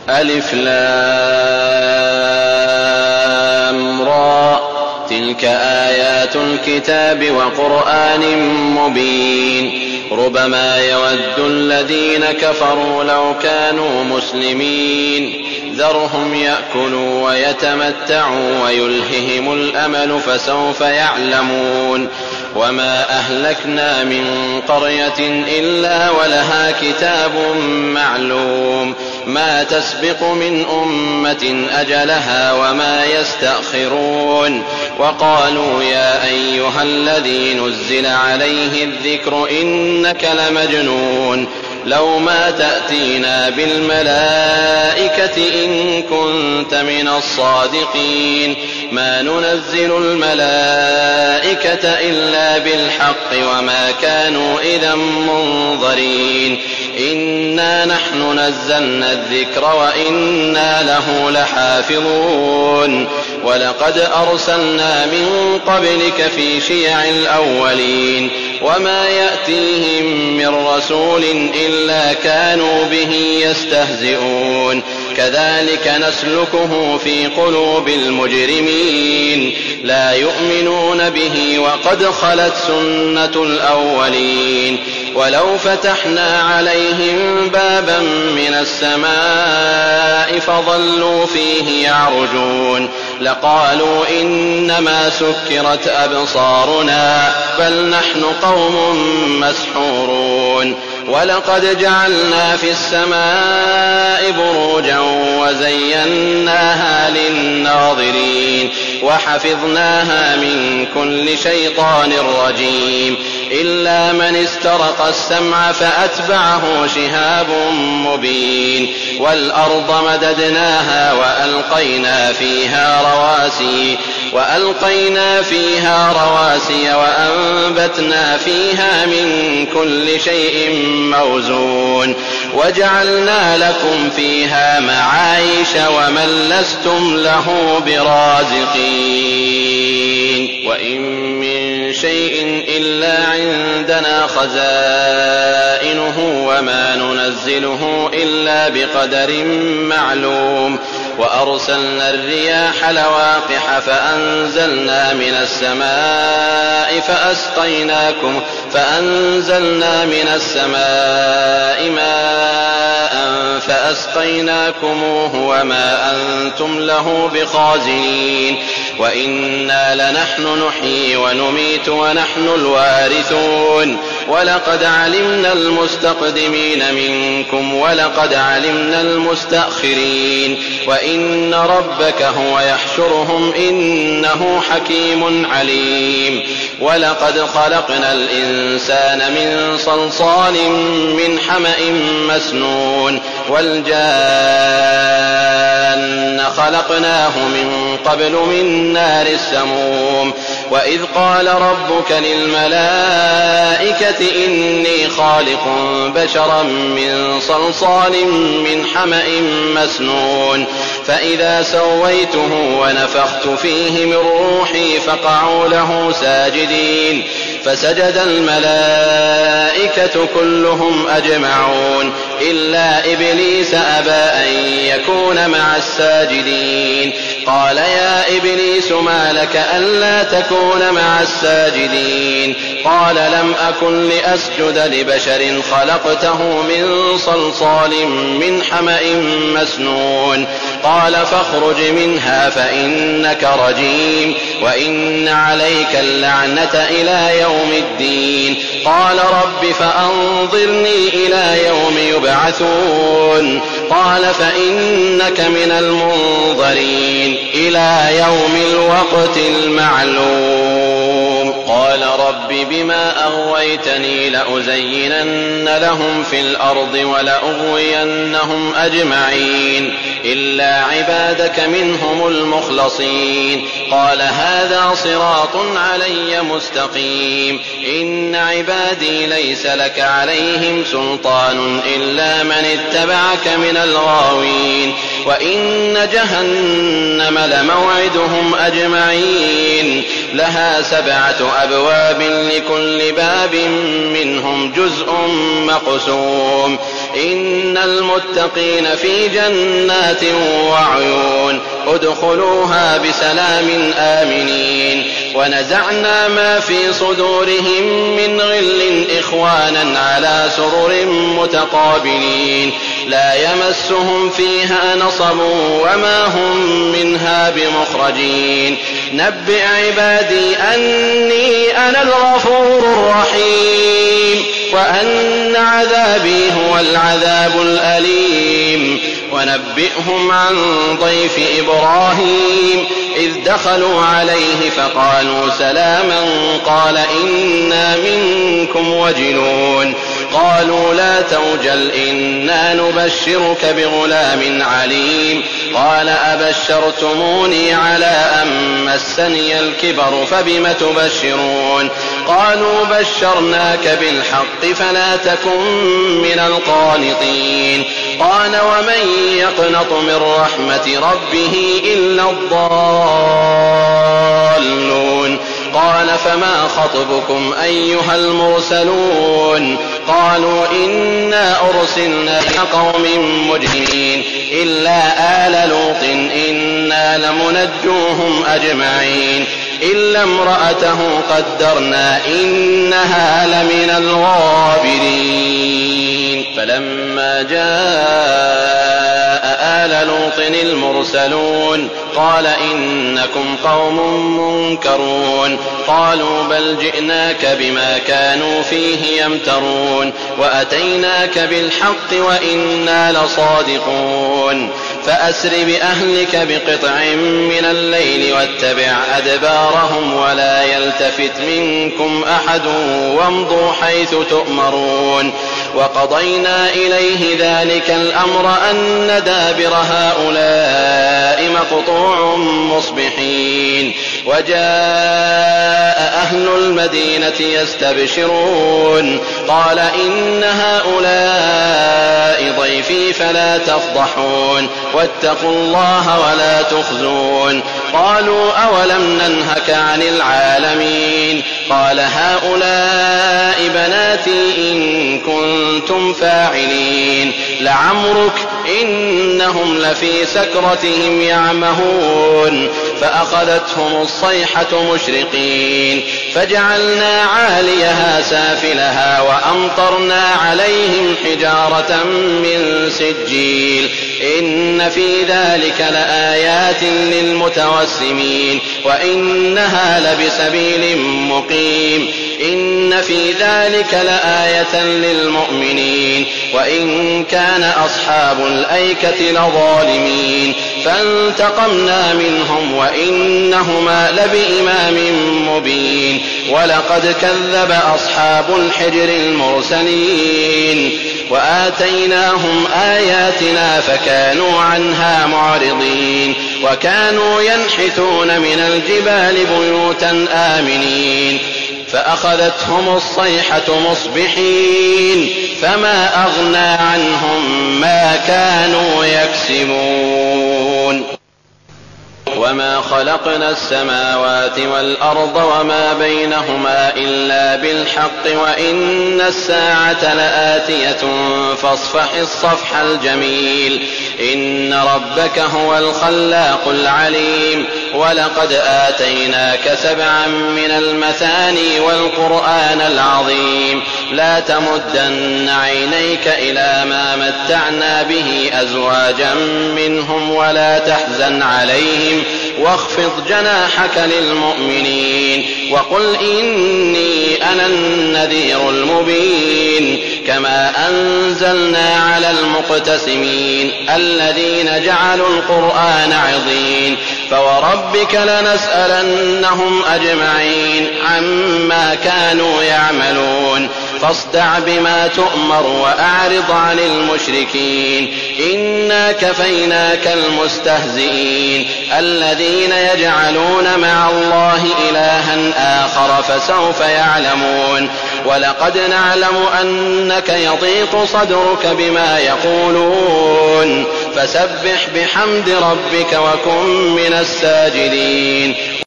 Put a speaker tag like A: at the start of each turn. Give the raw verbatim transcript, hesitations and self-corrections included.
A: ألف لام را تلك آيات الكتاب وقرآن مبين ربما يود الذين كفروا لو كانوا مسلمين ذرهم يأكلوا ويتمتعوا ويلههم الأمل فسوف يعلمون وما أهلكنا من قرية إلا ولها كتاب معلوم ما تسبق من أمة أجلها وما يستأخرون وقالوا يا أيها الذي نزل عليه الذكر إنك لمجنون لو ما تأتينا بالملائكة إن كنت من الصادقين ما ننزل الملائكة إلا بالحق وما كانوا إذا منظرين إنا نحن نزلنا الذكر وإنا له لحافظون ولقد أرسلنا من قبلك في شيع الأولين وما يأتيهم من رسول إلا كانوا به يستهزئون كذلك نسلكه في قلوب المجرمين لا يؤمنون به وقد خلت سنة الأولين ولو فتحنا عليهم بابا من السماء فظلوا فيه يعرجون لقالوا إنما سكرت أبصارنا بل نحن قوم مسحورون ولقد جعلنا في السماء بروجا وزيناها للناظرين وحفظناها من كل شيطان رجيم إلا من استرق السمع فأتبعه شهاب مبين والأرض مددناها وألقينا فيها رواسي وألقينا فيها رواسي وأنبتنا فيها من كل شيء موزون وجعلنا لكم فيها معايش ومن لستم له برازقين وإن من شيء إلا عندنا خزائنه وما ننزله إلا بقدر معلوم وأرسلنا الرياح لواقح فأنزلنا من السماء فأسقيناكم فأنزلنا من السماء ماء فأسقيناكموه وما أنتم له بخازنين وإنا لنحن نحيي ونميت ونحن الوارثون ولقد علمنا المستقدمين منكم ولقد علمنا المستأخرين وإن ربك هو يحشرهم إنه حكيم عليم ولقد خلقنا الإنسان من صلصال من حمأ مسنون والجان خلقناه من قبل من نار السموم وإذ قال ربك للملائكة إني خالق بشرا من صلصال من حمأ مسنون فإذا سويته ونفخت فيه من روحي فقعوا له ساجدين فسجد الملائكة كلهم أجمعون إلا إبليس أبى أن يكون مع الساجدين قال يا إبليس ما لك ألا تكون مع الساجدين قال لم أكن لأسجد لبشر خلقته من صلصال من حمأ مسنون قال فاخرج منها فإنك رجيم وإن عليك اللعنة إلى يوم الدين قال رب فأنظرني إلى يوم يبعثون قال فإنك من المنظرين إلى يوم الوقت المعلوم قال رب بما أغويتني لأزينن لهم في الأرض ولأغوينهم أجمعين إلا عبادك منهم المخلصين قال هذا صراط علي مستقيم إن عبادي ليس لك عليهم سلطان إلا من اتبعك من الغاوين وإن جهنم لموعدهم أجمعين لها سبعة أبواب لكل باب منهم جزء مقسوم إن المتقين في جنات وعيون ادخلوها بسلام آمنين ونزعنا ما في صدورهم من غل إخوانا على سرر متقابلين لا يمسهم فيها نصب وما هم منها بمخرجين نبئ عبادي أني أنا الغفور الرحيم وأن عذابي هو العذاب الأليم ونبئهم عن ضيف إبراهيم إذ دخلوا عليه فقالوا سلاما قال إنا منكم وجلون قالوا لا توجل إنا نبشرك بغلام عليم قال أبشرتموني على أن مسني الكبر فبم تبشرون قالوا بشرناك بالحق فلا تكن من القانطين قال ومن يقنط من رحمة ربه إلا الضالون قال فما خطبكم أيها المرسلون قالوا إنا أرسلنا إلى قوم مجرمين إلا آل لوط إنا لمنجوهم أجمعين إلا امرأته قدرنا إنها لمن الغابرين فلما جاء آل لوط المرسلون قال إنكم قوم منكرون قالوا بل جئناك بما كانوا فيه يمترون وأتيناك بالحق وإنا لصادقون فأسر بأهلك بقطع من الليل واتبع أدبارهم ولا يلتفت منكم أحد وامضوا حيث تؤمرون وقضينا إليه ذلك الأمر أن دابر هؤلاء مقطوع مصبحين وجاء أهل المدينة يستبشرون قال إن هؤلاء ضيفي فلا تفضحون واتقوا الله ولا تخزون قالوا أولم ننهك عن العالمين قال هؤلاء بناتي إن كنتم فاعلين لعمرك إنهم لفي سكرتهم يعمهون فأخذتهم الصيحة مشرقين فجعلنا عاليها سافلها وأمطرنا عليهم حجارة من سجيل إن في ذلك لآيات للمتوسمين وإنها لبسبيل مقيم إن في ذلك لآية للمؤمنين وإن كان أصحاب الأيكة لظالمين فانتقمنا منهم وإنهما لبإمام مبين ولقد كذب أصحاب الحجر المرسلين وآتيناهم آياتنا فكانوا عنها معرضين وكانوا ينحتون من الجبال بيوتا آمنين فأخذتهم الصيحة مصبحين فما أغنى عنهم ما كانوا يكسبون وما خلقنا السماوات والأرض وما بينهما إلا بالحق وإن الساعة لآتية فاصفح الصفح الجميل إن ربك هو الخلاق العليم ولقد آتيناك سبعا من المثاني والقرآن العظيم لا تمدن عينيك إلى ما متعنا به أزواجا منهم ولا تحزن عليهم واخفض جناحك للمؤمنين وقل إني أنا النذير المبين كما أنزلنا على المقتسمين الذين جعلوا القرآن عضين فوربك لنسألنهم أجمعين عما كانوا يعملون فاصدع بما تؤمر وأعرض عن المشركين إنا كفيناك المستهزئين الذين يجعلون مع الله إلها آخر فسوف يعلمون ولقد نعلم أنك يضيق صدرك بما يقولون فسبح بحمد ربك وكن من الساجدين